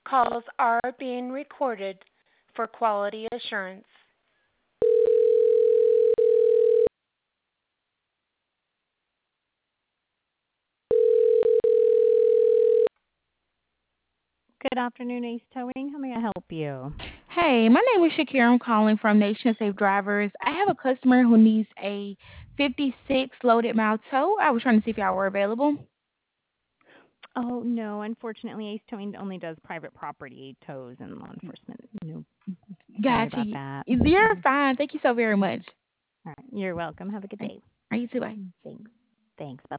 Calls are being recorded for quality assurance. Good afternoon, Ace Towing. How may I help you? Hey, my name is Shakira. I'm calling from Nation Safe Drivers. I have a customer who needs a 56 loaded mile tow. I was trying to see if y'all were available. Oh, no. Unfortunately, Ace Towing only does private property tows and law enforcement. No, sorry Gotcha. about that. You're fine. Thank you so very much. All right. You're welcome. Have a good All day. right, you too. Bye. Thanks. Thanks. Bye.